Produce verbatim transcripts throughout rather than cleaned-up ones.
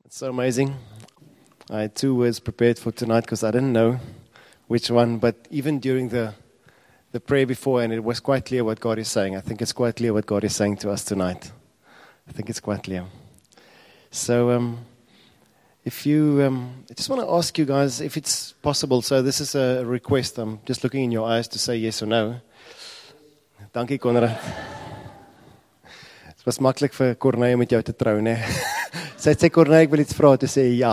It's so amazing. I had two words prepared for tonight because I didn't know which one, but even during the the prayer before, and it was quite clear what God is saying. I think it's quite clear what God is saying to us tonight. I think it's quite clear. So, um, if you, um, I just want to ask you guys if it's possible. So this is a request. I'm just looking in your eyes to say yes or no. Dankie, Konrad. Het was makkelijk vir Corneille om met jou te trou, né? Sy het sê Corneille, ek wil iets vra, te sê ja.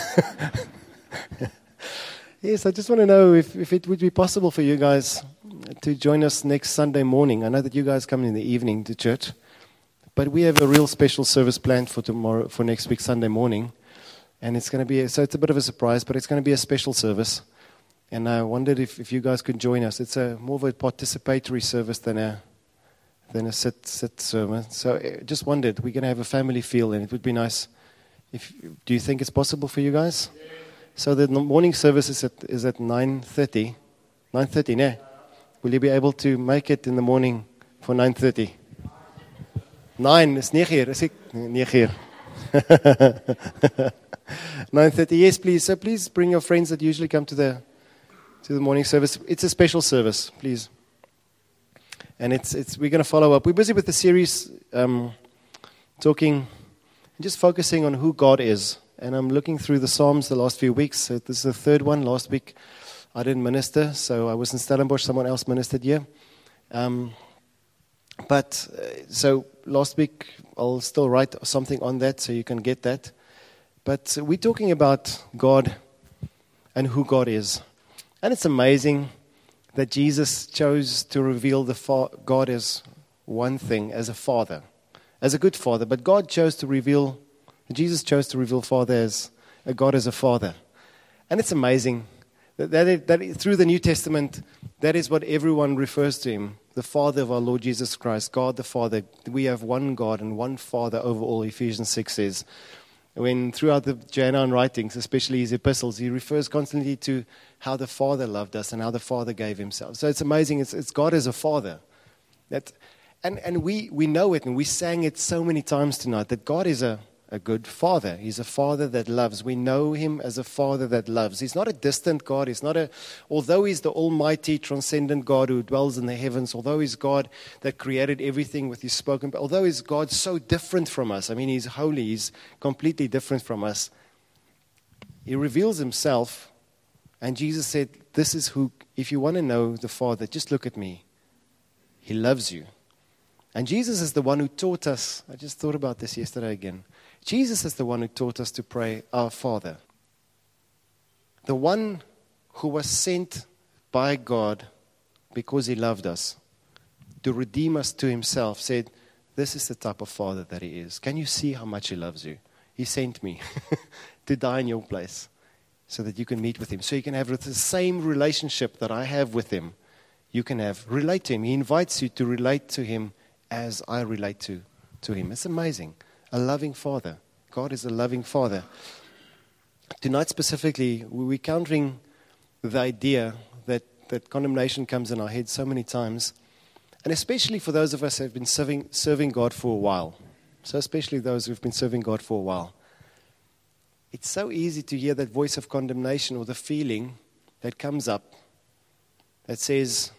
Yes, I just want to know if, if it would be possible for you guys to join us next Sunday morning. I know that you guys come in the evening to church, but we have a real special service planned for tomorrow, for next week Sunday morning, and it's going to be a, so it's a bit of a surprise, but it's going to be a special service. And I wondered if, if you guys could join us. It's a more of a participatory service than a than a sit sit sermon. So I just wondered, we're going to have a family feel, and it would be nice. If do you think it's possible for you guys? Yeah. So the morning service is at is at nine thirty. Nine thirty, ne? Will you be able to make it in the morning for nine thirty? Nine. It's negen uur. Is it negen uur? Nine thirty. Yes, please. So please bring your friends that usually come to the to the morning service. It's a special service, please. And it's it's we're going to follow up. We're busy with the series, um, talking, just focusing on who God is. And I'm looking through the Psalms the last few weeks. So this is the third one. Last week I didn't minister, so I was in Stellenbosch. Someone else ministered here. Um, but uh, so last week I'll still write something on that, so you can get that. But we're talking about God and who God is, and it's amazing that Jesus chose to reveal the fa- God as one thing, as a father, as a good father. But God chose to reveal, Jesus chose to reveal Father as a God as a father. And it's amazing that, that, it, that it, through the New Testament, that is what everyone refers to him, the Father of our Lord Jesus Christ, God the Father. We have one God and one Father over all, Ephesians six says. When throughout the Johannine writings, especially his epistles, he refers constantly to how the Father loved us and how the Father gave himself. So it's amazing. It's, it's God as a Father. That, and and we, we know it, and we sang it so many times tonight, that God is a, a good Father. He's a Father that loves. We know him as a Father that loves. He's not a distant God. He's not a, although he's the almighty, transcendent God who dwells in the heavens, although he's God that created everything with his spoken, but although he's God so different from us, I mean, he's holy, he's completely different from us, he reveals himself. And Jesus said, this is who, if you want to know the Father, just look at me. He loves you. And Jesus is the one who taught us, I just thought about this yesterday again. Jesus is the one who taught us to pray, our Father. The one who was sent by God because he loved us to redeem us to himself said, this is the type of Father that he is. Can you see how much he loves you? He sent me to die in your place, so that you can meet with him, so you can have the same relationship that I have with him. You can have, relate to him. He invites you to relate to him as I relate to, to him. It's amazing. A loving Father. God is a loving Father. Tonight specifically, we're countering the idea that, that condemnation comes in our heads so many times, and especially for those of us who have been serving, serving God for a while. So especially those who have been serving God for a while. It's so easy to hear that voice of condemnation or the feeling that comes up that says,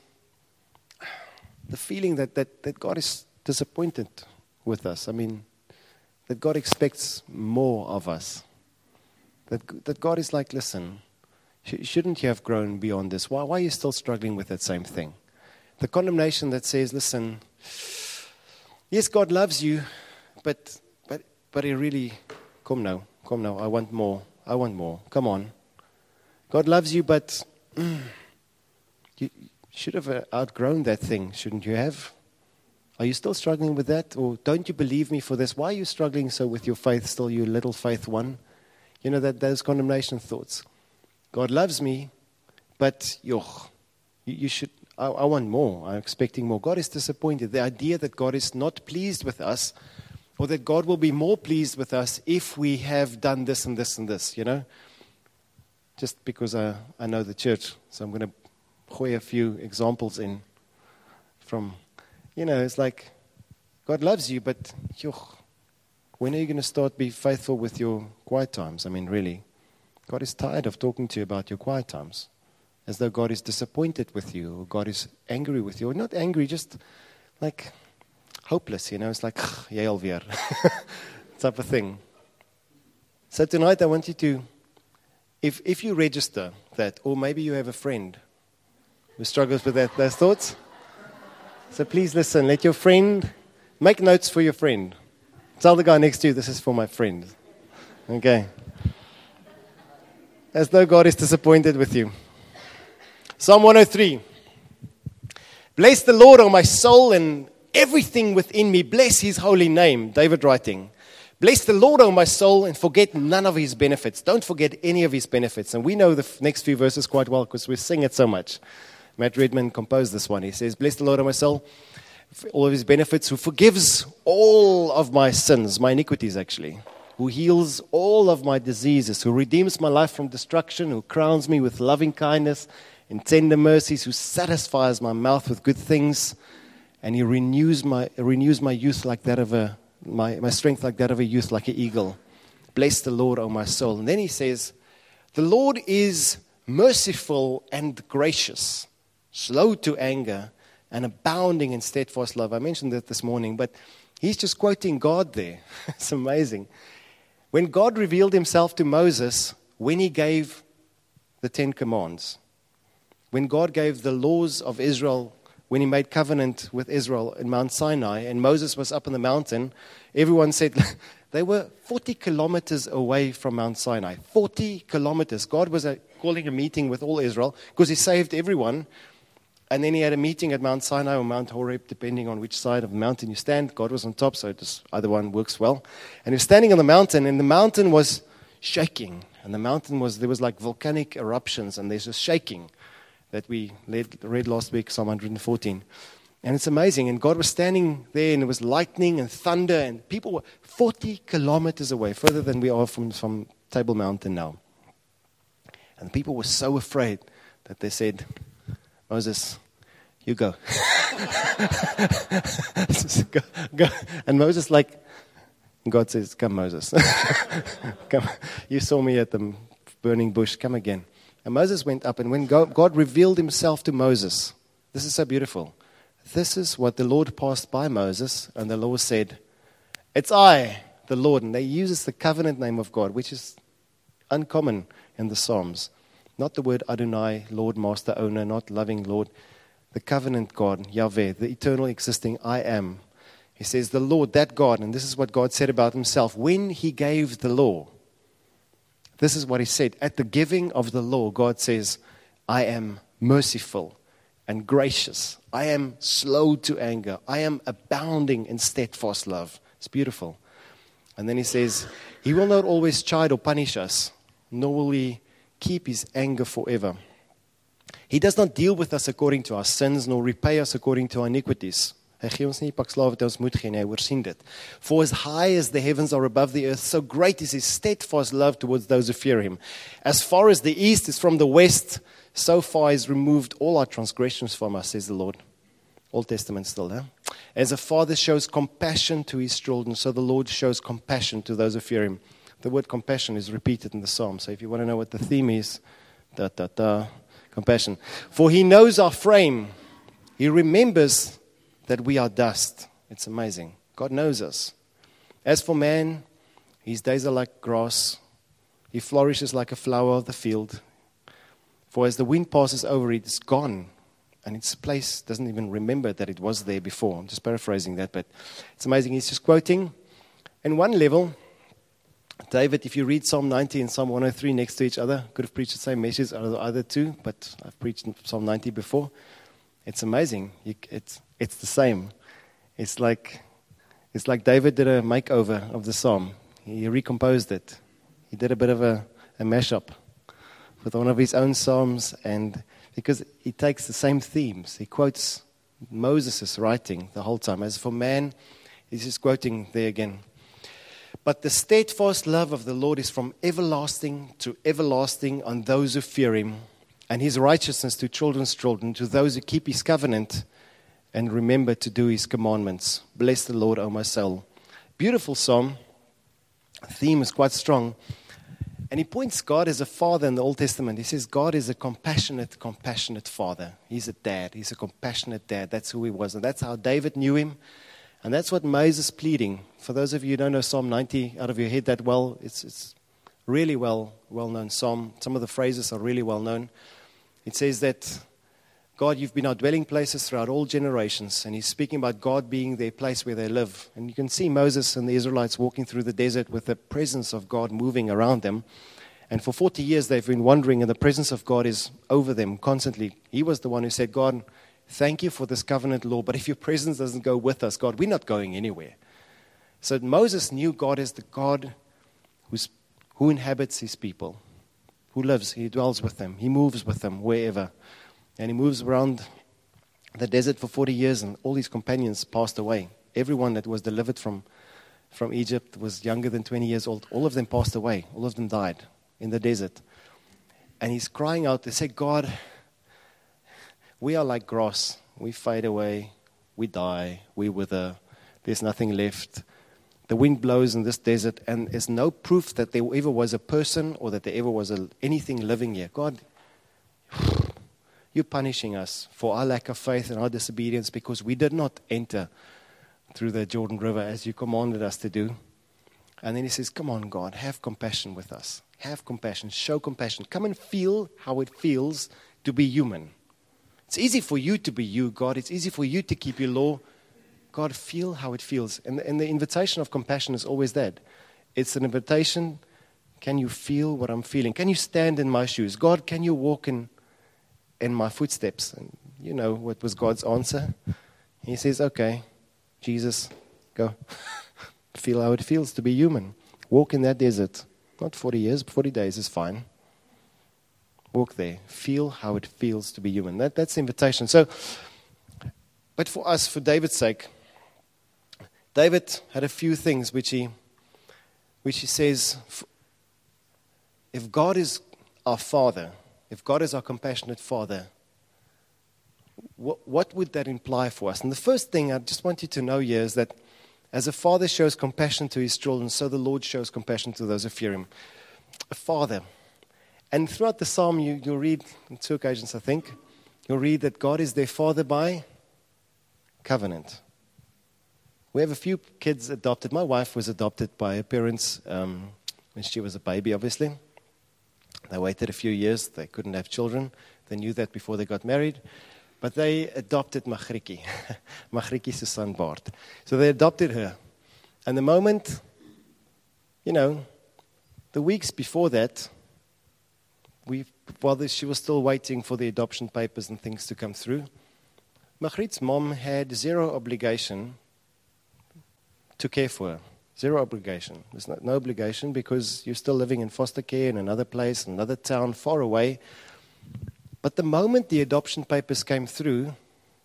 the feeling that, that, that God is disappointed with us. I mean, that God expects more of us. That, that God is like, listen, sh- shouldn't you have grown beyond this? Why, why are you still struggling with that same thing? The condemnation that says, listen, yes, God loves you, but but but he really, come now. Come now, I want more. I want more. Come on. God loves you, but mm, you should have outgrown that thing, shouldn't you have? Are you still struggling with that? Or don't you believe me for this? Why are you struggling so with your faith still, you little faith one? You know, that those condemnation thoughts. God loves me, but yoch, you, you should, I, I want more. I'm expecting more. God is disappointed. The idea that God is not pleased with us, or that God will be more pleased with us if we have done this and this and this, you know. Just because I, I know the church, so I'm going to gooi a few examples in from, you know, it's like, God loves you, but, yoch, When are you going to start be faithful with your quiet times? I mean, really, God is tired of talking to you about your quiet times, as though God is disappointed with you, or God is angry with you. Or not angry, just like hopeless, you know. It's like, jy alweer, type of thing. So tonight I want you to, if if you register that, or maybe you have a friend who struggles with that, those thoughts, so please listen. Let your friend, make notes for your friend. Tell the guy next to you, this is for my friend. Okay. As though God is disappointed with you. Psalm one oh three. Bless the Lord, O my soul, and everything within me. Bless his holy name. David writing. Bless the Lord, O my soul, and forget none of his benefits. Don't forget any of his benefits. And we know the f- next few verses quite well because we sing it so much. Matt Redman composed this one. He says, bless the Lord, O my soul, all of his benefits, who forgives all of my sins, my iniquities actually, who heals all of my diseases, who redeems my life from destruction, who crowns me with loving kindness and tender mercies, who satisfies my mouth with good things, and he renews my renews my youth like that of a my, my strength like that of a youth, like an eagle. Bless the Lord, O my soul. And then he says, the Lord is merciful and gracious, slow to anger, and abounding in steadfast love. I mentioned that this morning, but he's just quoting God there. It's amazing. When God revealed himself to Moses, when he gave the Ten Commands, when God gave the laws of Israel, when he made covenant with Israel in Mount Sinai, and Moses was up on the mountain, everyone said they were forty kilometers away from Mount Sinai. forty kilometers. God was uh, calling a meeting with all Israel because he saved everyone. And then he had a meeting at Mount Sinai or Mount Horeb, depending on which side of the mountain you stand. God was on top, so just either one works well. And he was standing on the mountain, and the mountain was shaking. And the mountain was, there was like volcanic eruptions, and there's just shaking that we read last week, Psalm one fourteen. And it's amazing. And God was standing there, and it was lightning and thunder, and people were forty kilometers away, further than we are from, from Table Mountain now. And people were so afraid that they said, Moses, you go. go, go. And Moses like, God says, come Moses. Come. You saw me at the burning bush, come again. And Moses went up, and when God, God revealed himself to Moses, this is so beautiful. This is what the Lord passed by Moses, and the Lord said, it's I, the Lord. And they use the covenant name of God, which is uncommon in the Psalms. Not the word Adonai, Lord, Master, Owner, not loving Lord. The covenant God, Yahweh, the eternal existing I am. He says, the Lord, that God, and this is what God said about himself. When he gave the law, this is what he said. At the giving of the law, God says, I am merciful and gracious. I am slow to anger. I am abounding in steadfast love. It's beautiful. And then he says, he will not always chide or punish us, nor will he keep his anger forever. He does not deal with us according to our sins, nor repay us according to our iniquities. Hy gee ons nie pak slawe wat ons moet gee nie, hy oorsien dit. For as high as the heavens are above the earth, so great is his steadfast love towards those who fear him. As far as the east is from the west, so far is removed all our transgressions from us, says the Lord. Old Testament still, huh? As a father shows compassion to his children, so the Lord shows compassion to those who fear him. The word compassion is repeated in the psalm. So if you want to know what the theme is, da, da, da, compassion. For he knows our frame. He remembers that we are dust. It's amazing. God knows us. As for man, his days are like grass. He flourishes like a flower of the field. For as the wind passes over it, it's gone. And its place doesn't even remember that it was there before. I'm just paraphrasing that, but it's amazing. He's just quoting. And one level, David, if you read Psalm ninety and Psalm one oh three next to each other, could have preached the same message out of the other two, but I've preached Psalm ninety before. It's amazing. You, it's it's the same. It's like it's like David did a makeover of the psalm. He recomposed it. He did a bit of a, a mashup with one of his own psalms, and because he takes the same themes, he quotes Moses' writing the whole time. As for man, he's just quoting there again. But the steadfast love of the Lord is from everlasting to everlasting on those who fear him, and his righteousness to children's children, to those who keep his covenant and remember to do his commandments. Bless the Lord, O my soul. Beautiful psalm. theme is quite strong. And he points God as a father in the Old Testament. He says God is a compassionate, compassionate father. He's a dad. He's a compassionate dad. That's who he was. And that's how David knew him. And that's what Moses is pleading. For those of you who don't know Psalm ninety out of your head that well, it's it's really well, well-known psalm. Some of the phrases are really well-known. It says that, God, you've been our dwelling places throughout all generations. And he's speaking about God being their place where they live. And you can see Moses and the Israelites walking through the desert with the presence of God moving around them. And for forty years they've been wandering, and the presence of God is over them constantly. He was the one who said, God, thank you for this covenant law, but if your presence doesn't go with us, God, we're not going anywhere. So Moses knew God as the God who's, who inhabits his people, who lives, he dwells with them, he moves with them wherever. And he moves around the desert for forty years, and all his companions passed away. Everyone that was delivered from, from Egypt was younger than twenty years old. All of them passed away. All of them died in the desert. And he's crying out, they say, God, we are like grass. We fade away. We die. We wither. There's nothing left. The wind blows in this desert, and there's no proof that there ever was a person or that there ever was a, anything living here. God, you're punishing us for our lack of faith and our disobedience because we did not enter through the Jordan River as you commanded us to do. And then he says, come on, God, have compassion with us. Have compassion. Show compassion. Come and feel how it feels to be human. It's easy for you to be you, God. It's easy for you to keep your law. God, feel how it feels. And, and the invitation of compassion is always that. It's an invitation. Can you feel what I'm feeling? Can you stand in my shoes? God, can you walk in in my footsteps? And you know what was God's answer? He says, okay, Jesus, go. Feel how it feels to be human. Walk in that desert. Not forty years, forty days is fine. Walk there. Feel how it feels to be human. That, that's the invitation. So, but for us, for David's sake, David had a few things which he, which he says, if God is our Father, if God is our compassionate Father, what, what would that imply for us? And the first thing I just want you to know here is that as a father shows compassion to his children, so the Lord shows compassion to those who fear him. A father. And throughout the psalm, you, you'll read, on two occasions I think, you'll read that God is their father by covenant. We have a few kids adopted. My wife was adopted by her parents um, when she was a baby, obviously. They waited a few years. They couldn't have children. They knew that before they got married. But they adopted Machriki. Machriki Susan Bart. So they adopted her. And the moment, you know, the weeks before that, we, while she was still waiting for the adoption papers and things to come through, Machrit's mom had zero obligation to care for her. Zero obligation. There's no, no obligation because you're still living in foster care in another place, another town, far away. But the moment the adoption papers came through,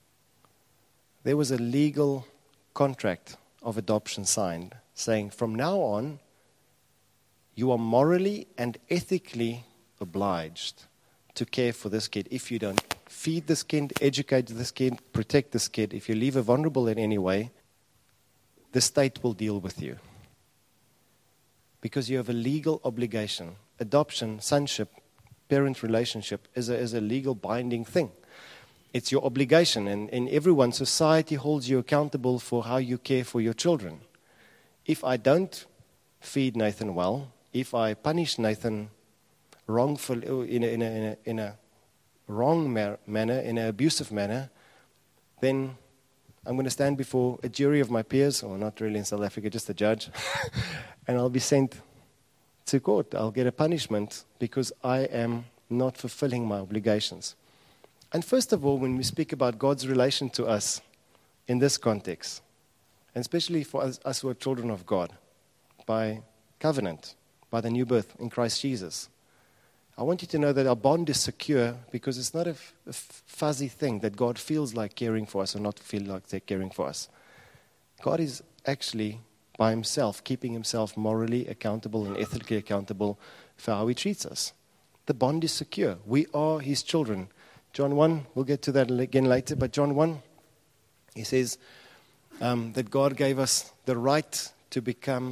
there was a legal contract of adoption signed saying from now on, you are morally and ethically obliged to care for this kid. If you don't feed this kid, educate this kid, protect this kid, if you leave her vulnerable in any way, the state will deal with you. Because you have a legal obligation. Adoption, sonship, parent relationship is a, is a legal binding thing. It's your obligation, and in everyone, society holds you accountable for how you care for your children. If I don't feed Nathan well, if I punish Nathan wrongful in a, in a, in a, in a wrong ma- manner, in an abusive manner, then I'm going to stand before a jury of my peers, or not really in South Africa, just a judge, and I'll be sent to court. I'll get a punishment because I am not fulfilling my obligations. And first of all, when we speak about God's relation to us in this context, and especially for us, us who are children of God, by covenant, by the new birth in Christ Jesus, I want you to know that our bond is secure because it's not a, f- a fuzzy thing that God feels like caring for us or not feel like they're caring for us. God is actually by himself, keeping himself morally accountable and ethically accountable for how he treats us. The bond is secure. We are his children. John one, we'll get to that again later, but John one, he says um, that God gave us the right to become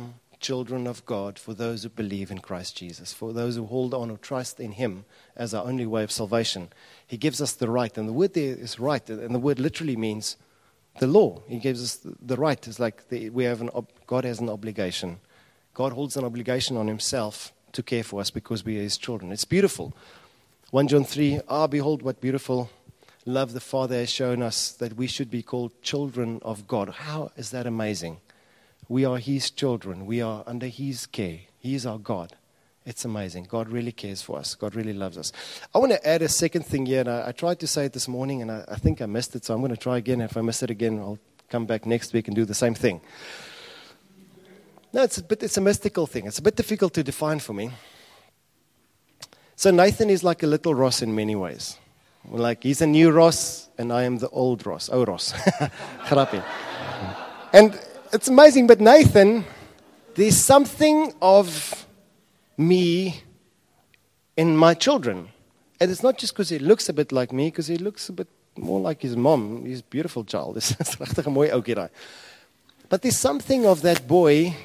children of God for those who believe in Christ Jesus, for those who hold on or trust in Him as our only way of salvation. He gives us the right, and the word there is right, and the word literally means the law. He gives us the right. It's like the, we have an ob- God has an obligation. God holds an obligation on Himself to care for us because we are His children. It's beautiful. First John three, ah, behold what beautiful love the Father has shown us, that we should be called children of God. How is that amazing? We are His children. We are under His care. He is our God. It's amazing. God really cares for us. God really loves us. I want to add a second thing here, and I, I tried to say it this morning, and I, I think I missed it, so I'm going to try again. If I miss it again, I'll come back next week and do the same thing. No, it's a bit, it's a mystical thing. It's a bit difficult to define for me. So Nathan is like a little Ross in many ways. Like, he's a new Ross, and I am the old Ross. Oh, Ross. Grappie. And it's amazing, but Nathan, there's something of me in my children. And it's not just because he looks a bit like me, because he looks a bit more like his mom. He's a beautiful child. But there's something of that boy.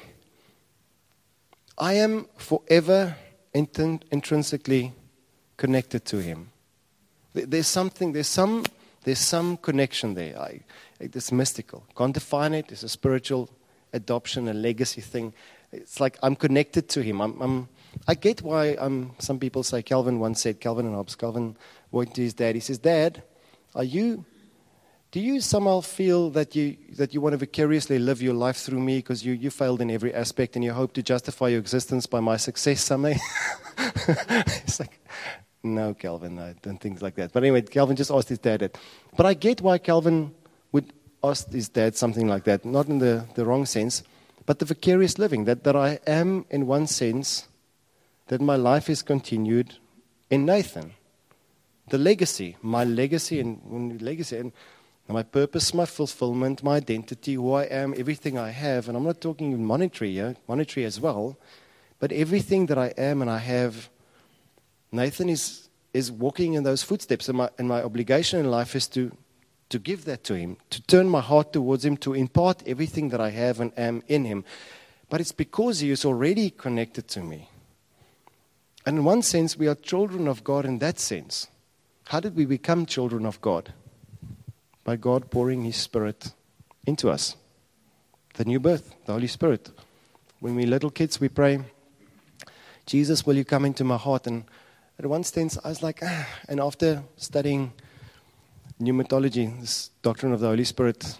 I am forever int- intrinsically connected to him. There's something, there's some, there's some connection there. I, it's mystical. Can't define it. It's a spiritual adoption, a legacy thing. It's like I'm connected to him. I'm, I'm I get why um, some people say, Calvin once said, Calvin and Hobbes, Calvin went to his dad. He says, Dad, are you, do you somehow feel that you that you want to vicariously live your life through me because you, you failed in every aspect and you hope to justify your existence by my success someday? It's like, no, Calvin, I don't think like that. But anyway, Calvin just asked his dad that. But I get why Calvin would ask his dad something like that, not in the, the wrong sense, but the vicarious living, that, that I am, in one sense, that my life is continued in Nathan. The legacy, my legacy and legacy and my purpose, my fulfillment, my identity, who I am, everything I have, and I'm not talking monetary here, monetary as well, but everything that I am and I have, Nathan is is walking in those footsteps, and my and my obligation in life is to to give that to him, to turn my heart towards him, to impart everything that I have and am in him. But it's because he is already connected to me. And in one sense, we are children of God in that sense. How did we become children of God? By God pouring His Spirit into us. The new birth, the Holy Spirit. When we're little kids, we pray, Jesus, will you come into my heart? And at one sense, I was like, ah. And after studying pneumatology, this doctrine of the Holy Spirit,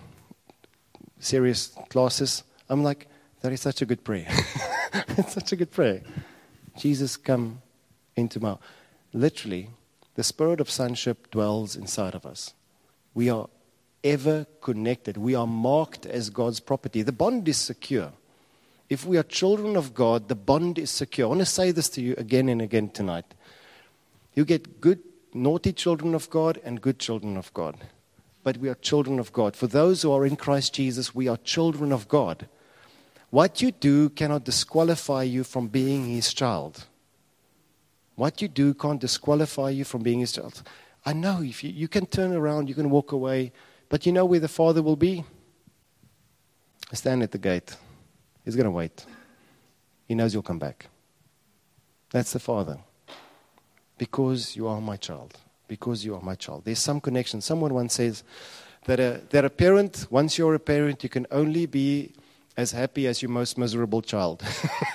serious classes, I'm like, that is such a good prayer. It's such a good prayer. Jesus, come into my... Literally, the spirit of sonship dwells inside of us. We are ever connected. We are marked as God's property. The bond is secure. If we are children of God, the bond is secure. I want to say this to you again and again tonight. You get good, naughty children of God and good children of God. But we are children of God. For those who are in Christ Jesus, we are children of God. What you do cannot disqualify you from being His child. What you do can't disqualify you from being His child. I know if you, you can turn around, you can walk away, but you know where the Father will be? Stand at the gate. He's going to wait. He knows you'll come back. That's the Father. Because you are my child. Because you are my child. There's some connection. Someone once says that a, that a parent, once you're a parent, you can only be as happy as your most miserable child.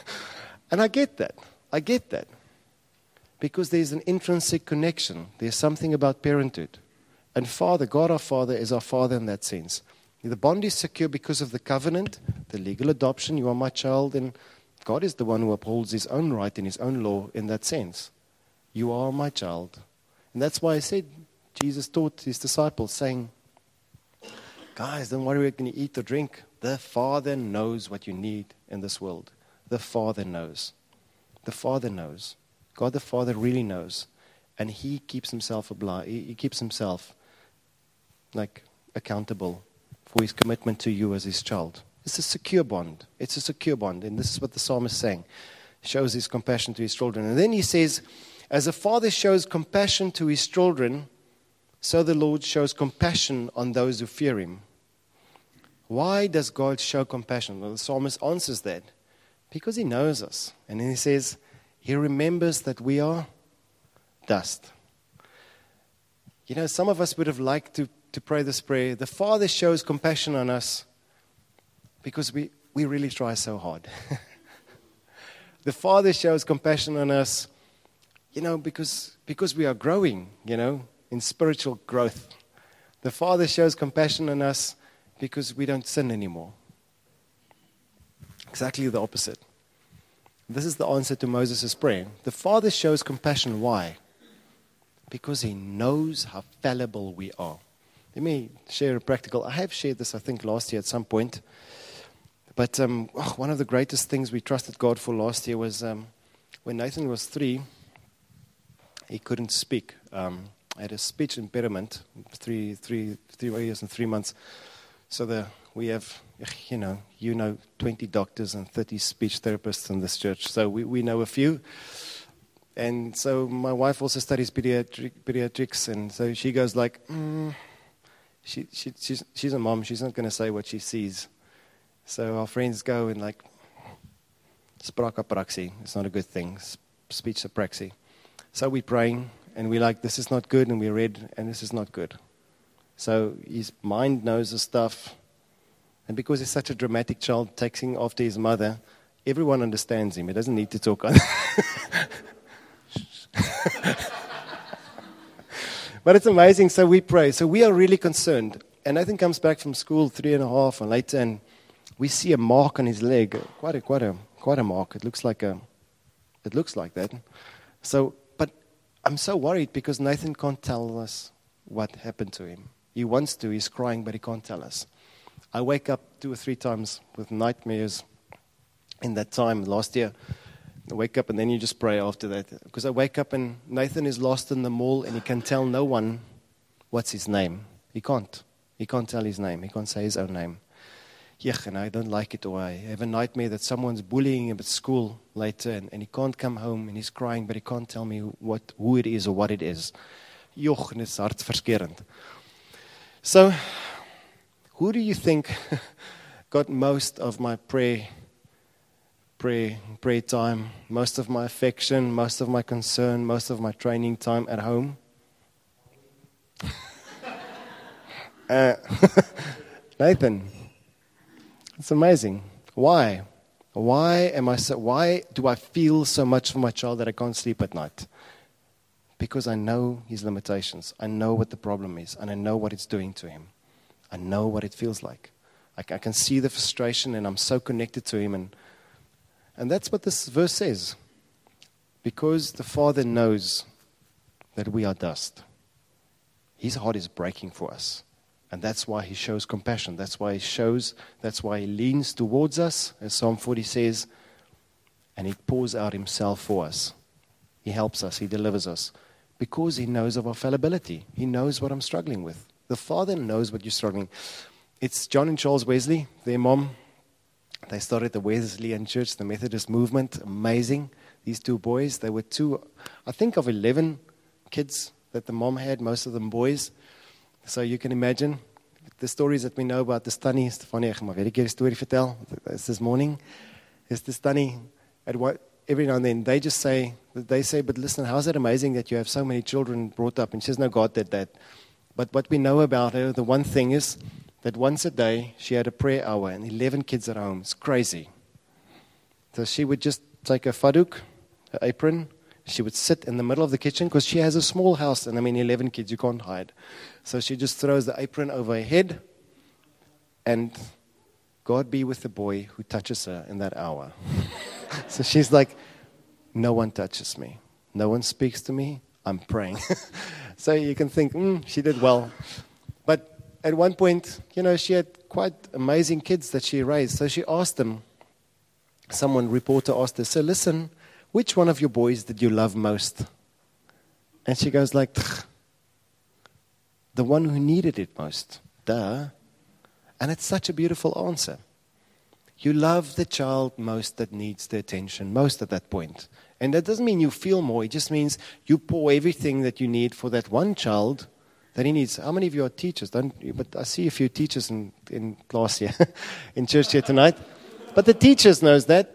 And I get that. I get that. Because there's an intrinsic connection. There's something about parenthood. And Father, God our Father is our Father in that sense. The bond is secure because of the covenant, the legal adoption. You are my child, and God is the one who upholds His own right and His own law in that sense. You are my child. And that's why I said, Jesus taught His disciples, saying, guys, don't worry what you're going to eat or drink. The Father knows what you need in this world. The Father knows. The Father knows. God the Father really knows. And He keeps Himself obli- He keeps Himself like accountable for His commitment to you as His child. It's a secure bond. It's a secure bond. And this is what the psalmist is saying. He shows His compassion to His children. And then he says, as a father shows compassion to his children, so the Lord shows compassion on those who fear Him. Why does God show compassion? Well, the psalmist answers that. Because he knows us. And then he says, he remembers that we are dust. You know, some of us would have liked to, to pray this prayer. The Father shows compassion on us because we, we really try so hard. The Father shows compassion on us, you know, because, because we are growing, you know, in spiritual growth. The Father shows compassion on us because we don't sin anymore. Exactly the opposite. This is the answer to Moses' prayer. The Father shows compassion. Why? Because he knows how fallible we are. Let me share a practical. I have shared this, I think, last year at some point. But um, oh, one of the greatest things we trusted God for last year was um, when Nathan was three, he couldn't speak. Um, I had a speech impediment, three, three, three years and three months. So the we have, you know, you know, twenty doctors and thirty speech therapists in this church. So we, we know a few. And so my wife also studies pediatric, pediatrics, and so she goes like, mm, she, she, she's, she's a mom. She's not going to say what she sees. So our friends go and like, sprakapraxie. It's not a good thing. Speech apraxie. So we're praying, and we're like, this is not good, and we read, and this is not good. So his mind knows the stuff. And because he's such a dramatic child, taking after his mother, everyone understands him. He doesn't need to talk on. But it's amazing. So we pray. So we are really concerned. And Nathan comes back from school three and a half and later, and we see a mark on his leg. Quite a, quite a, quite a mark. It looks like a, it looks like that. So, but I'm so worried because Nathan can't tell us what happened to him. He wants to. He's crying, but he can't tell us. I wake up two or three times with nightmares in that time last year. I wake up and then you just pray after that. Because I wake up and Nathan is lost in the mall and he can tell no one what's his name. He can't. He can't tell his name. He can't say his own name. Yuck, and I don't like it. Or I have a nightmare that someone's bullying him at school later and, and he can't come home and he's crying, but he can't tell me what who it is or what it is. Joch, en it's hartverscherend. So, who do you think got most of my prayer, prayer, prayer time, most of my affection, most of my concern, most of my training time at home? uh, Nathan. It's amazing. Why? Why am I so? Why do I feel so much for my child that I can't sleep at night? Because I know his limitations. I know what the problem is, and I know what it's doing to him. I know what it feels like. I, I can see the frustration, and I'm so connected to him. And, and that's what this verse says. Because the Father knows that we are dust. His heart is breaking for us. And that's why he shows compassion. That's why he shows, that's why he leans towards us, as Psalm forty says, and he pours out himself for us. He helps us, he delivers us. Because he knows of our fallibility. He knows what I'm struggling with. The Father knows what you're struggling. It's John and Charles Wesley, their mom. They started the Wesleyan Church, the Methodist movement. Amazing. These two boys, they were two, I think of eleven kids that the mom had, most of them boys. So you can imagine the stories that we know about the Stani. Stefanie, ek gaan maar weer 'n keer 'n storie vertel. It's this morning. It's the Stani. At what, every now and then, they just say, they say, but listen, how is it amazing that you have so many children brought up? And she says, no, God did that. But what we know about her, the one thing is that once a day, she had a prayer hour and eleven kids at home. It's crazy. So she would just take a faduk, her apron. She would sit in the middle of the kitchen because she has a small house. And I mean, eleven kids, you can't hide. So she just throws the apron over her head. And God be with the boy who touches her in that hour. So she's like, no one touches me. No one speaks to me. I'm praying. So you can think, mm, she did well. But at one point, you know, she had quite amazing kids that she raised. So she asked them, someone, reporter asked her, so listen, which one of your boys did you love most? And she goes like, the one who needed it most. Duh. And it's such a beautiful answer. You love the child most that needs the attention most at that point. And that doesn't mean you feel more. It just means you pour everything that you need for that one child that he needs. How many of you are teachers? Don't you? But I see a few teachers in, in class here, in church here tonight. But the teachers knows that.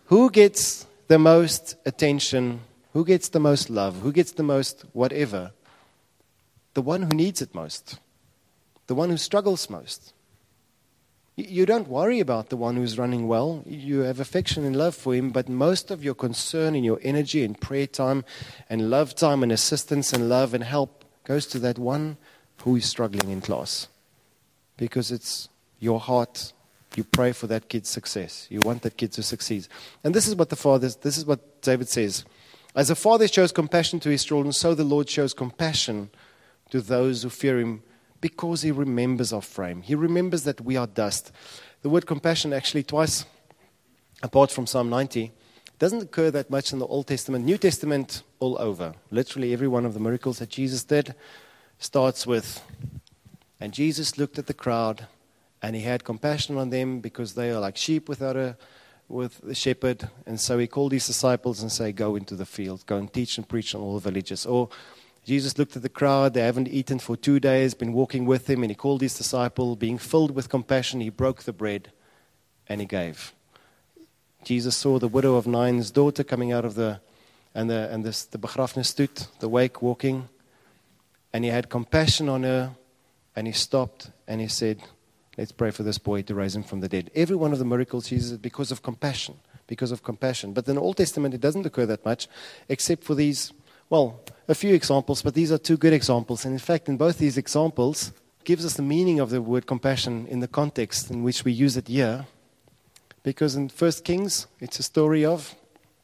who gets the most attention? Who gets the most love? Who gets the most whatever? The one who needs it most. The one who struggles most. You don't worry about the one who's running well. You have affection and love for him, but most of your concern and your energy and prayer time and love time and assistance and love and help goes to that one who is struggling in class. Because it's your heart. You pray for that kid's success. You want that kid to succeed. And this is what the father, this is what David says. As a father shows compassion to his children, so the Lord shows compassion to those who fear him, because he remembers our frame. He remembers that we are dust. The word compassion actually twice, apart from Psalm ninety, doesn't occur that much in the Old Testament. New Testament, all over. Literally every one of the miracles that Jesus did starts with, and Jesus looked at the crowd, and he had compassion on them because they are like sheep without a with the shepherd. And so he called his disciples and said, go into the field, go and teach and preach in all the villages. Or Jesus looked at the crowd, they haven't eaten for two days, been walking with him, and he called his disciple, being filled with compassion, he broke the bread and he gave. Jesus saw the widow of Nain's daughter coming out of the, and the, and this, the begrafnisstoet, the wake, walking, and he had compassion on her, and he stopped and he said, let's pray for this boy to raise him from the dead. Every one of the miracles Jesus did because of compassion, because of compassion. But in the Old Testament, it doesn't occur that much, except for these, well, a few examples, but these are two good examples. And in fact, in both these examples, it gives us the meaning of the word compassion in the context in which we use it here. Because in First Kings, it's a story of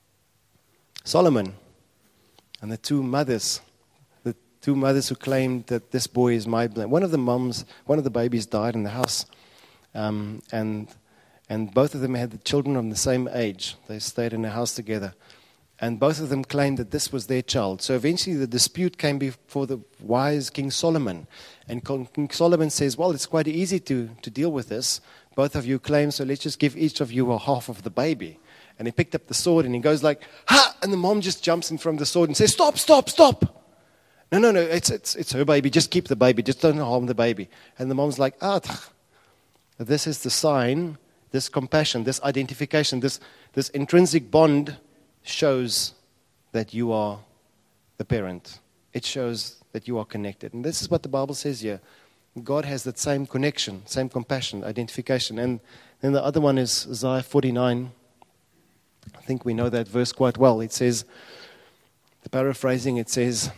Solomon and the two mothers, the two mothers who claimed that this boy is my blood. One of the moms, one of the babies died in the house, um, and and both of them had children of the same age. They stayed in a house together. And both of them claimed that this was their child. So eventually the dispute came before the wise King Solomon. And King Solomon says, well, it's quite easy to, to deal with this. Both of you claim, so let's just give each of you a half of the baby. And he picked up the sword and he goes like, ha! And the mom just jumps in front of the sword and says, stop, stop, stop. No, no, no, it's, it's, it's her baby. Just keep the baby. Just don't harm the baby. And the mom's like, ah, this is the sign, this compassion, this identification, this, this intrinsic bond shows that you are the parent. It shows that you are connected. And this is what the Bible says here. God has that same connection, same compassion, identification. And then the other one is Isaiah forty-nine. I think we know that verse quite well. It says, the paraphrasing, it says,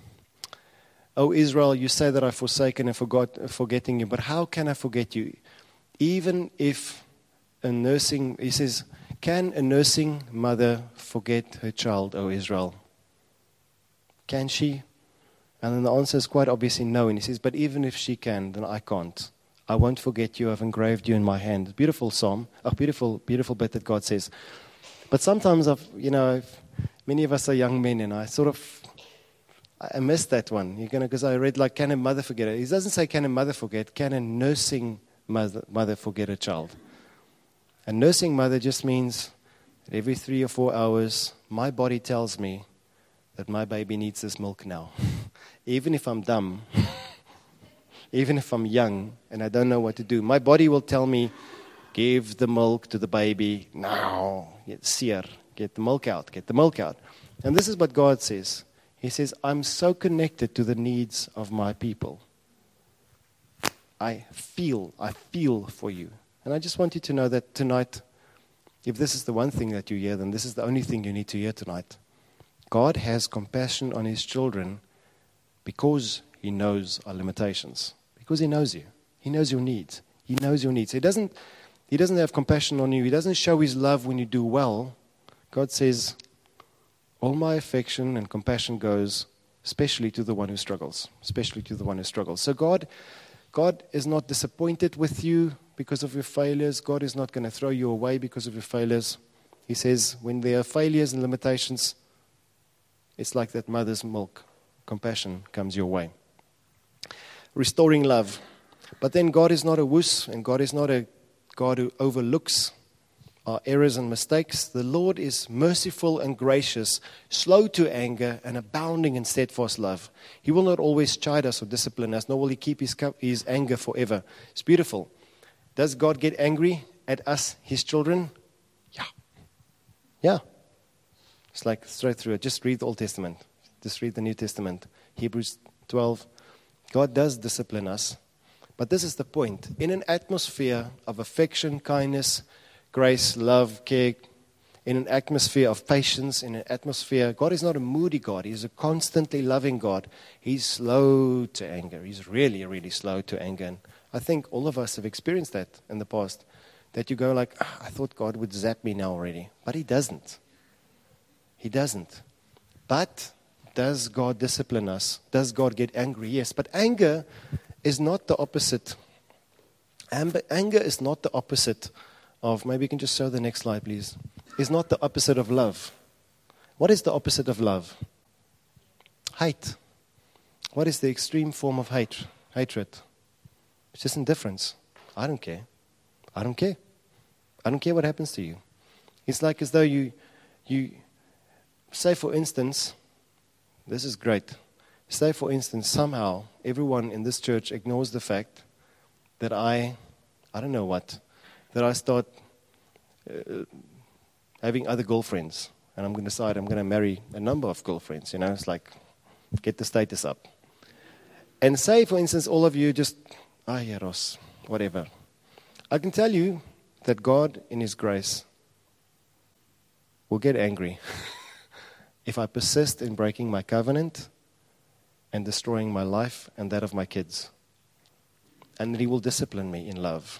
O Israel, you say that I've forsaken and forgot, forgetting you, but how can I forget you? Even if a nursing, he says, can a nursing mother forget her child, O Israel? Can she? And then the answer is quite obviously no. And he says, but even if she can, then I can't. I won't forget you. I've engraved you in my hand. Beautiful psalm. A beautiful, beautiful bit that God says. But sometimes, I've, you know, I've, many of us are young men, and I sort of, I missed that one. You're gonna, because I read like, can a mother forget it? He doesn't say, can a mother forget? Can a nursing mother, mother forget a child? A nursing mother just means that every three or four hours, my body tells me that my baby needs this milk now. Even if I'm dumb, even if I'm young and I don't know what to do, my body will tell me, give the milk to the baby now. Get seer, get the milk out, get the milk out. And this is what God says. He says, I'm so connected to the needs of my people. I feel, I feel for you. And I just want you to know that tonight, if this is the one thing that you hear, then this is the only thing you need to hear tonight. God has compassion on his children because he knows our limitations. Because he knows you. He knows your needs. He knows your needs. He doesn't, he doesn't have compassion on you. He doesn't show his love when you do well. God says, all my affection and compassion goes especially to the one who struggles. Especially to the one who struggles. So God, God is not disappointed with you because of your failures. God is not going to throw you away because of your failures. He says, when there are failures and limitations, it's like that mother's milk. Compassion comes your way. Restoring love. But then God is not a wuss, and God is not a God who overlooks our errors and mistakes. The Lord is merciful and gracious, slow to anger, and abounding in steadfast love. He will not always chide us or discipline us, nor will he keep his, his anger forever. It's beautiful. Does God get angry at us, his children? Yeah. Yeah. It's like straight through it. Just read the Old Testament. Just read the New Testament. Hebrews twelve. God does discipline us. But this is the point. In an atmosphere of affection, kindness, grace, love, care, in an atmosphere of patience, in an atmosphere, God is not a moody God. He's a constantly loving God. He's slow to anger. He's really, really slow to anger. And I think all of us have experienced that in the past. That you go like, oh, I thought God would zap me now already. But He doesn't. He doesn't. But does God discipline us? Does God get angry? Yes. But anger is not the opposite. Anger is not the opposite of, maybe you can just show the next slide, please. Is not the opposite of love. What is the opposite of love? Hate. What is the extreme form of hate? Hatred. It's just indifference. I don't care. I don't care. I don't care what happens to you. It's like as though you, you say for instance, this is great. Say for instance, somehow everyone in this church ignores the fact that I, I don't know what, that I start uh, having other girlfriends. And I'm going to decide I'm going to marry a number of girlfriends. You know, it's like, get the status up. And say, for instance, all of you just, ah, yeah, Ross, whatever. I can tell you that God, in His grace, will get angry if I persist in breaking my covenant and destroying my life and that of my kids. And that He will discipline me in love.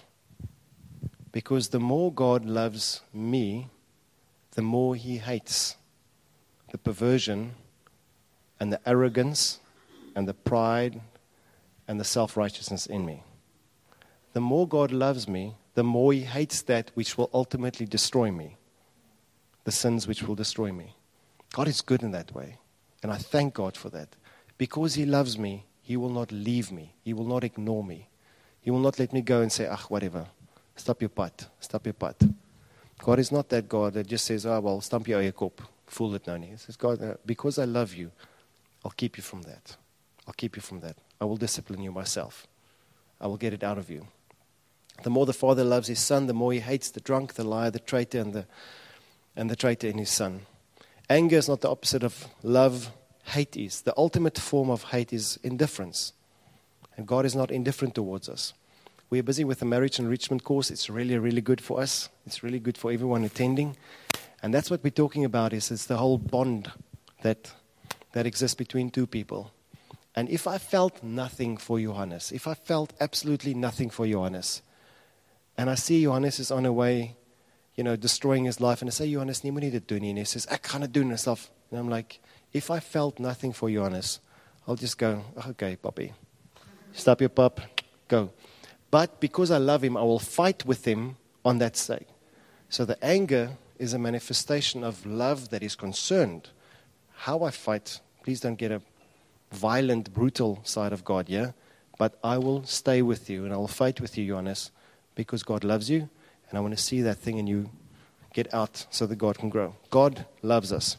Because the more God loves me, the more He hates the perversion and the arrogance and the pride and the self-righteousness in me. The more God loves me, the more He hates that which will ultimately destroy me, the sins which will destroy me. God is good in that way, and I thank God for that. Because He loves me, He will not leave me. He will not ignore me. He will not let me go and say, ah, whatever, stop your putt, stop your putt. God is not that God that just says, oh, well, stamp jou eie kop, fool it nou nie. He says, God, uh, because I love you, I'll keep you from that. I'll keep you from that. I will discipline you myself. I will get it out of you. The more the Father loves His Son, the more He hates the drunk, the liar, the traitor, and the, and the traitor in His Son. Anger is not the opposite of love. Hate is. The ultimate form of hate is indifference. And God is not indifferent towards us. We're busy with the marriage enrichment course. It's really, really good for us. It's really good for everyone attending. And that's what we're talking about is it's the whole bond that that exists between two people. And if I felt nothing for Johannes, if I felt absolutely nothing for Johannes, and I see Johannes is on a way, you know, destroying his life, and I say, Johannes, nie moet nie dit doen nie. And he says, ek gaan dit doen myself. And I'm like, if I felt nothing for Johannes, I'll just go, oh, okay, Poppy, stop your pup, go. But because I love him, I will fight with him on that sake. So the anger is a manifestation of love that is concerned. How I fight, please don't get a violent, brutal side of God, yeah? But I will stay with you and I will fight with you, Johannes, because God loves you and I want to see that thing in you get out so that God can grow. God loves us.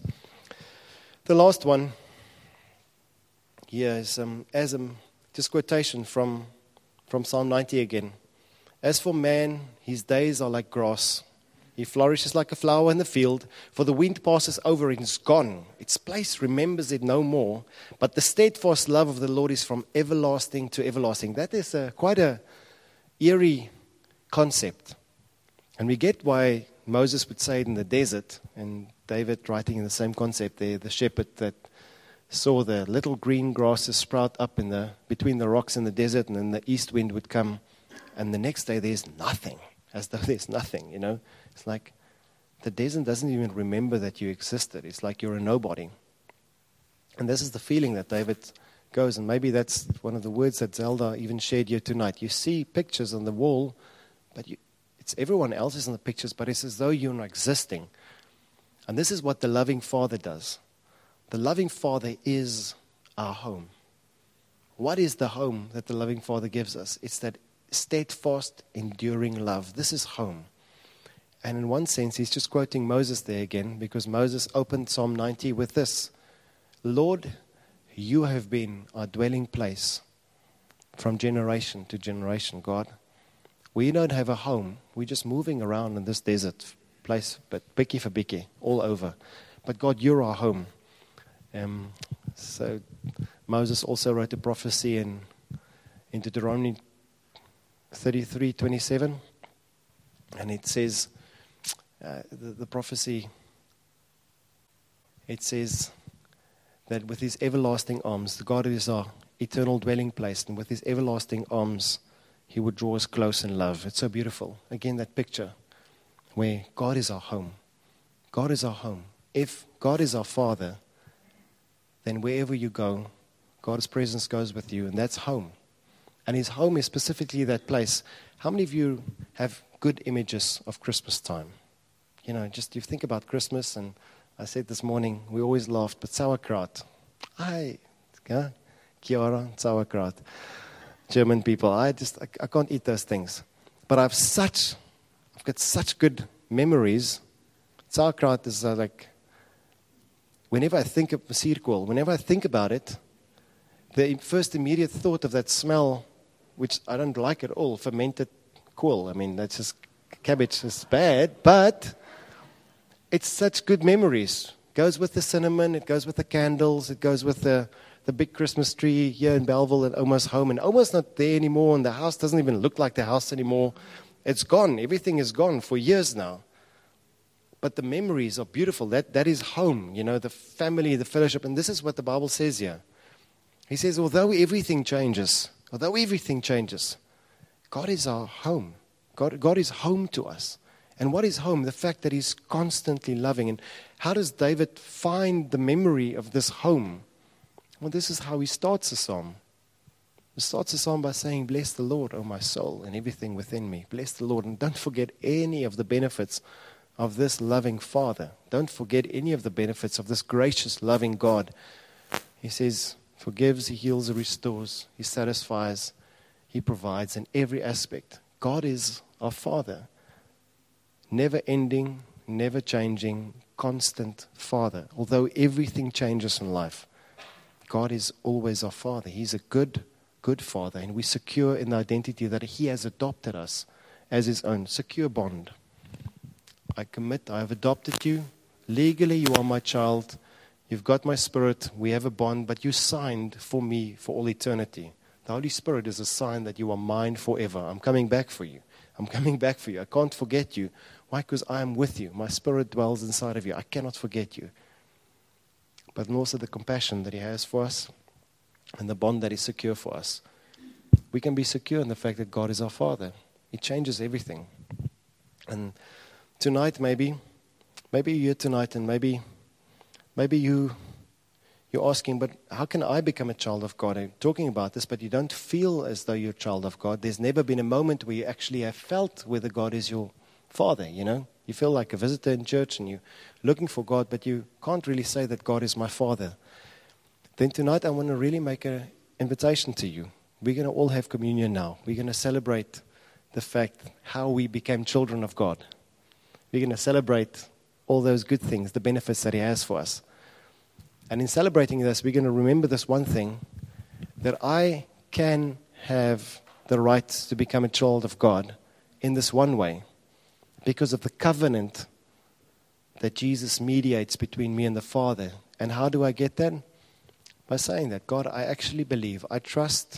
The last one here is um, as a just quotation from From Psalm ninety again. As for man, his days are like grass. He flourishes like a flower in the field, for the wind passes over and is gone. Its place remembers it no more. But the steadfast love of the Lord is from everlasting to everlasting. That is a, quite a eerie concept. And we get why Moses would say it in the desert, and David writing in the same concept there, the shepherd that saw the little green grasses sprout up in the between the rocks in the desert, and then the east wind would come, and the next day there's nothing, as though there's nothing, you know. It's like the desert doesn't even remember that you existed. It's like you're a nobody. And this is the feeling that David goes, and maybe that's one of the words that Zelda even shared here tonight. You see pictures on the wall, but you, it's everyone else is in the pictures, but it's as though you're not existing. And this is what the loving Father does. The loving Father is our home. What is the home that the loving Father gives us? It's that steadfast, enduring love. This is home. And in one sense, he's just quoting Moses there again, because Moses opened Psalm ninety with this. Lord, you have been our dwelling place from generation to generation, God. We don't have a home. We're just moving around in this desert place, but bikkie for bikkie, all over. But God, you're our home. Um, so Moses also wrote a prophecy in, in Deuteronomy thirty-three twenty-seven. And it says, uh, the, the prophecy, it says that with his everlasting arms, the God is our eternal dwelling place, and with his everlasting arms, he would draw us close in love. It's so beautiful. Again, that picture where God is our home. God is our home. If God is our Father, then wherever you go, God's presence goes with you, and that's home. And his home is specifically that place. How many of you have good images of Christmas time? You know, just you think about Christmas, and I said this morning, we always laughed, but sauerkraut. I, yeah, Chiara, sauerkraut. German people, I just, I, I can't eat those things. But I've such, I've got such good memories. Sauerkraut is uh, like, whenever I think of Sierkool, whenever I think about it, the first immediate thought of that smell, which I don't like at all, fermented kool. I mean, that's just, cabbage is bad, but it's such good memories. It goes with the cinnamon, it goes with the candles, it goes with the, the big Christmas tree here in Belleville at Oma's home. And Oma's not there anymore, and the house doesn't even look like the house anymore. It's gone. Everything is gone for years now. But the memories are beautiful. That that is home, you know, the family, the fellowship. And this is what the Bible says here. He says, although everything changes, although everything changes, God is our home. God, God is home to us. And what is home? The fact that he's constantly loving. And how does David find the memory of this home? Well, this is how he starts the psalm. He starts the psalm by saying, bless the Lord, O my soul, and everything within me. Bless the Lord. And don't forget any of the benefits of this loving Father. Don't forget any of the benefits of this gracious, loving God. He says, forgives, he heals, he restores, he satisfies, he provides in every aspect. God is our Father. Never ending, never changing, constant Father. Although everything changes in life, God is always our Father. He's a good, good Father, and we're secure in the identity that he has adopted us as his own. Secure bond. I commit, I have adopted you. Legally, you are my child. You've got my Spirit. We have a bond, but you signed for me for all eternity. The Holy Spirit is a sign that you are mine forever. I'm coming back for you. I'm coming back for you. I can't forget you. Why? Because I am with you. My Spirit dwells inside of you. I cannot forget you. But also the compassion that he has for us and the bond that is secure for us. We can be secure in the fact that God is our Father. It changes everything. And tonight, maybe, maybe you're here tonight, and maybe, maybe you, you're asking, but how can I become a child of God? I'm talking about this, but you don't feel as though you're a child of God. There's never been a moment where you actually have felt whether God is your Father, you know. You feel like a visitor in church, and you're looking for God, but you can't really say that God is my Father. Then tonight, I want to really make an invitation to you. We're going to all have communion now. We're going to celebrate the fact how we became children of God. We're going to celebrate all those good things, the benefits that he has for us. And in celebrating this, we're going to remember this one thing, that I can have the right to become a child of God in this one way, because of the covenant that Jesus mediates between me and the Father. And how do I get that? By saying that, God, I actually believe, I trust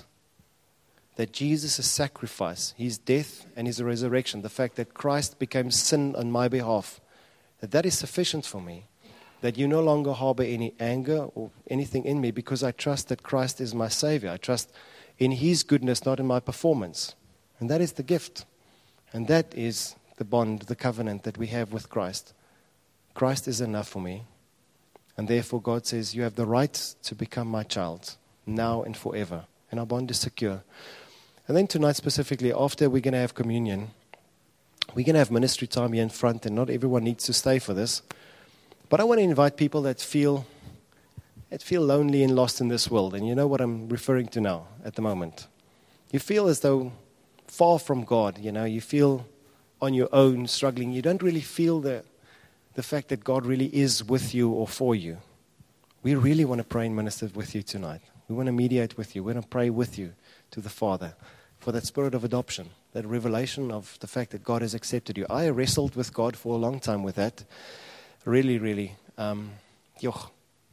that Jesus' sacrifice, his death and his resurrection, the fact that Christ became sin on my behalf, that that is sufficient for me. That you no longer harbor any anger or anything in me, because I trust that Christ is my Savior. I trust in his goodness, not in my performance. And that is the gift. And that is the bond, the covenant that we have with Christ. Christ is enough for me. And therefore God says, you have the right to become my child, now and forever. And our bond is secure. And then tonight specifically, after we're going to have communion, we're going to have ministry time here in front, and not everyone needs to stay for this. But I want to invite people that feel, that feel lonely and lost in this world. And you know what I'm referring to now, at the moment. You feel as though far from God, you know, you feel on your own, struggling. You don't really feel the, the fact that God really is with you or for you. We really want to pray and minister with you tonight. We want to mediate with you. We want to pray with you to the Father. for that spirit of adoption, that revelation of the fact that God has accepted you. I wrestled with God for a long time with that. Really, really. Um, yoch.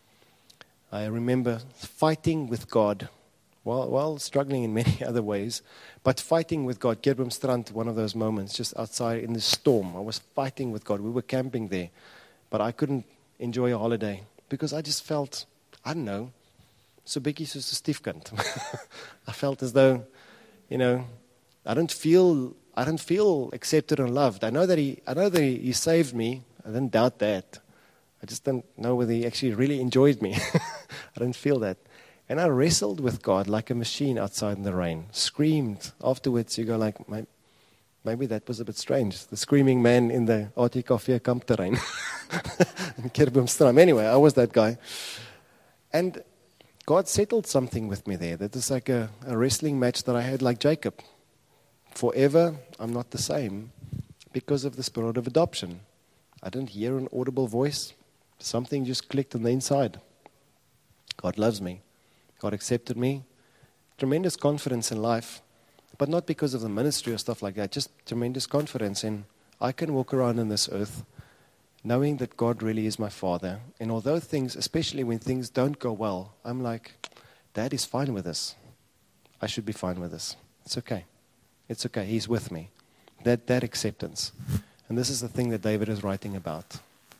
I remember fighting with God while, while struggling in many other ways, but fighting with God. Kerboomstrand, one of those moments, just outside in the storm. I was fighting with God. We were camping there, but I couldn't enjoy a holiday because I just felt, I don't know, so biggie soos 'n stiefkind. I felt as though, you know, I don't feel, I don't feel accepted and loved. I know that he, I know that he, he saved me. I didn't doubt that. I just don't know whether he actually really enjoyed me. I didn't feel that. And I wrestled with God like a machine outside in the rain. Screamed. Afterwards, you go like, maybe that was a bit strange. The screaming man in the R T Coffee kampterrein. In Kerboomstrand. Anyway, I was that guy. And God settled something with me there. That is like a, a wrestling match that I had like Jacob. Forever, I'm not the same because of the spirit of adoption. I didn't hear an audible voice. Something just clicked on the inside. God loves me. God accepted me. Tremendous confidence in life, but not because of the ministry or stuff like that. Just tremendous confidence in I can walk around in this earth knowing that God really is my Father. And although things, especially when things don't go well, I'm like, Dad is fine with this. I should be fine with this. It's okay. It's okay. He's with me. That that acceptance. And this is the thing that David is writing about.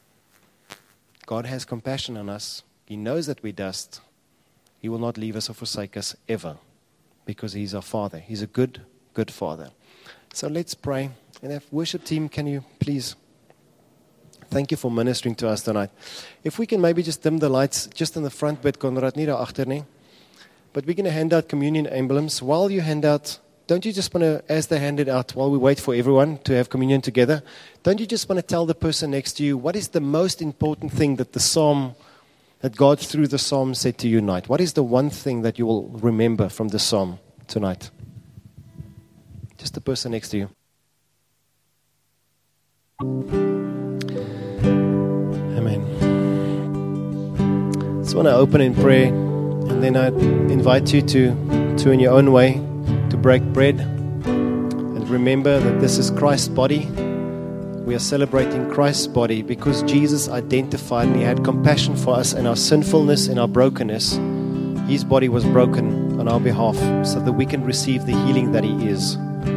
God has compassion on us. He knows that we're dust. He will not leave us or forsake us ever because He's our Father. He's a good, good Father. So let's pray. And if worship team, can you please, thank you for ministering to us tonight. If we can maybe just dim the lights just in the front bit, Conrad, nie daar agter nie. But we're going to hand out communion emblems. While you hand out, don't you just want to, as they hand it out, while we wait for everyone to have communion together, don't you just want to tell the person next to you, what is the most important thing that the psalm, that God through the psalm said to you tonight? What is the one thing that you will remember from the psalm tonight? Just the person next to you. Amen. Just want to open in prayer, and then I invite you to, to in your own way, to break bread and remember that this is Christ's body. We are celebrating Christ's body because Jesus identified and He had compassion for us and our sinfulness and our brokenness. His body was broken on our behalf so that we can receive the healing that He is.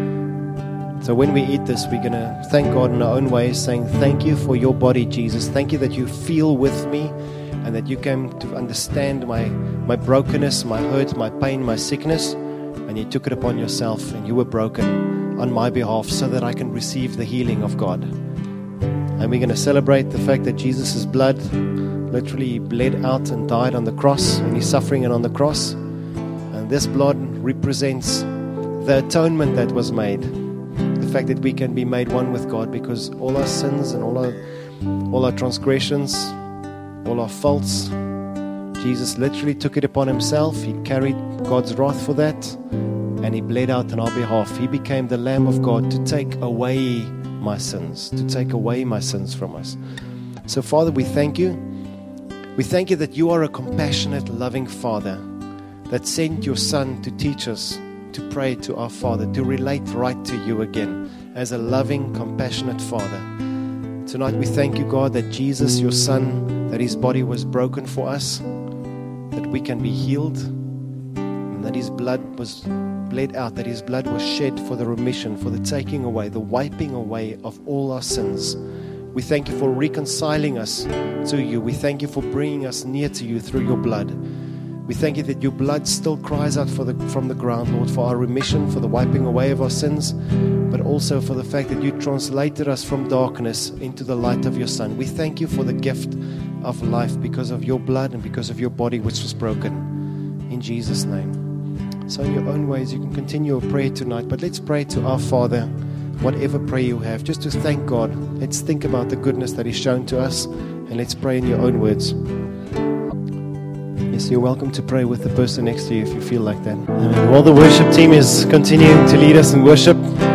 So when we eat this, we're going to thank God in our own ways, saying, thank you for your body, Jesus. Thank you that you feel with me and that you came to understand my, my brokenness, my hurt, my pain, my sickness. And you took it upon yourself and you were broken on my behalf so that I can receive the healing of God. And we're going to celebrate the fact that Jesus' blood literally bled out and died on the cross, and He's suffering it on the cross. And this blood represents the atonement that was made. The fact that we can be made one with God because all our sins and all our, all our transgressions, all our faults, Jesus literally took it upon Himself. He carried God's wrath for that, and He bled out on our behalf. He became the Lamb of God to take away my sins, to take away my sins from us. So, Father, we thank you. We thank you that you are a compassionate, loving Father that sent your Son to teach us to pray to our Father, to relate right to you again as a loving, compassionate Father. Tonight we thank you, God, that Jesus, your Son, that His body was broken for us, that we can be healed, and that His blood was bled out, that His blood was shed for the remission, for the taking away, the wiping away of all our sins. We thank you for reconciling us to you. We thank you for bringing us near to you through your blood. We thank you that your blood still cries out for the, from the ground, Lord, for our remission, for the wiping away of our sins, but also for the fact that you translated us from darkness into the light of your Son. We thank you for the gift of life because of your blood and because of your body which was broken. In Jesus' name. So in your own ways, you can continue your prayer tonight, but let's pray to our Father, whatever prayer you have, just to thank God. Let's think about the goodness that He's shown to us, and let's pray in your own words. Yes, you're welcome to pray with the person next to you if you feel like that. And while the worship team is continuing to lead us in worship,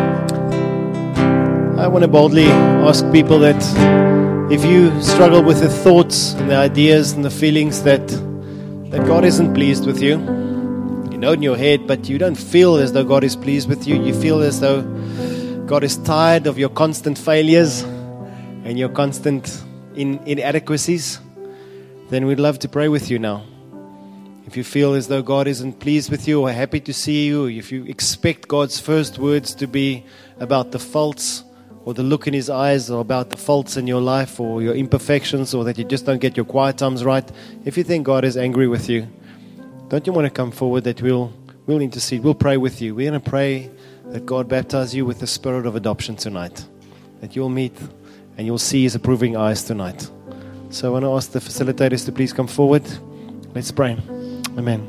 I want to boldly ask people that if you struggle with the thoughts and the ideas and the feelings that that God isn't pleased with you, you know in your head, but you don't feel as though God is pleased with you. You feel as though God is tired of your constant failures and your constant in, inadequacies, then we'd love to pray with you now. If you feel as though God isn't pleased with you or happy to see you, if you expect God's first words to be about the faults or the look in His eyes, or about the faults in your life or your imperfections, or that you just don't get your quiet times right, if you think God is angry with you, don't you want to come forward that we'll, we'll intercede, we'll pray with you. We're going to pray that God baptize you with the spirit of adoption tonight, that you'll meet and you'll see His approving eyes tonight. So I want to ask the facilitators to please come forward. Let's pray. Amen.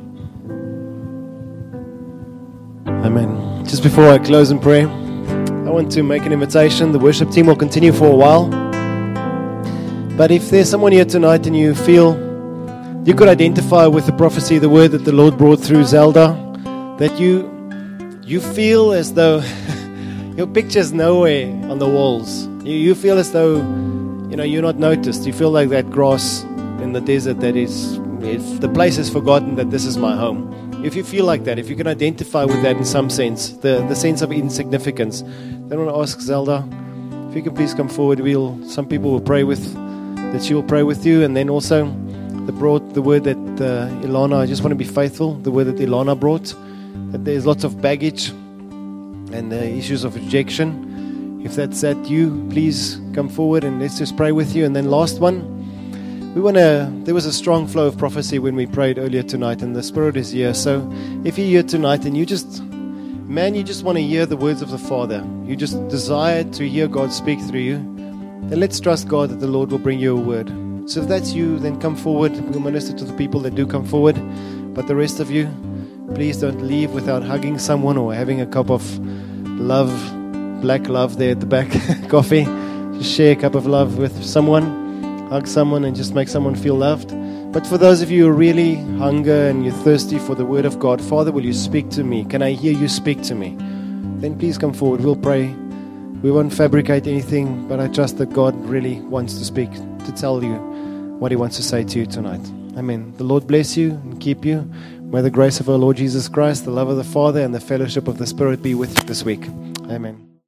Amen. Just before I close in prayer, I want to make an invitation. The worship team will continue for a while. But if there's someone here tonight and you feel you could identify with the prophecy, the word that the Lord brought through Zelda, that you you feel as though your picture's nowhere on the walls. You, you feel as though, you know, you're not noticed. You feel like that grass in the desert that is, if the place is forgotten, that this is my home. If you feel like that, if you can identify with that in some sense, the, the sense of insignificance, then I want to ask Zelda, if you can please come forward. We'll, some people will pray with, that she will pray with you. And then also, the brought the word that uh, Ilana, I just want to be faithful, the word that Ilana brought, that there's lots of baggage and uh, issues of rejection. If that's that you, please come forward and let's just pray with you. And then last one, we want to, there was a strong flow of prophecy when we prayed earlier tonight, and the Spirit is here. So if you're here tonight and you just, man, you just want to hear the words of the Father, you just desire to hear God speak through you, then let's trust God that the Lord will bring you a word. So if that's you, then come forward. We'll minister to the people that do come forward. But the rest of you, please don't leave without hugging someone or having a cup of love, black love there at the back, coffee. Just share a cup of love with someone. Hug someone and just make someone feel loved. But for those of you who really hunger and you're thirsty for the word of God, Father, will you speak to me? Can I hear you speak to me? Then please come forward. We'll pray. We won't fabricate anything, but I trust that God really wants to speak, to tell you what He wants to say to you tonight. Amen. The Lord bless you and keep you. May the grace of our Lord Jesus Christ, the love of the Father, and the fellowship of the Spirit be with you this week. Amen.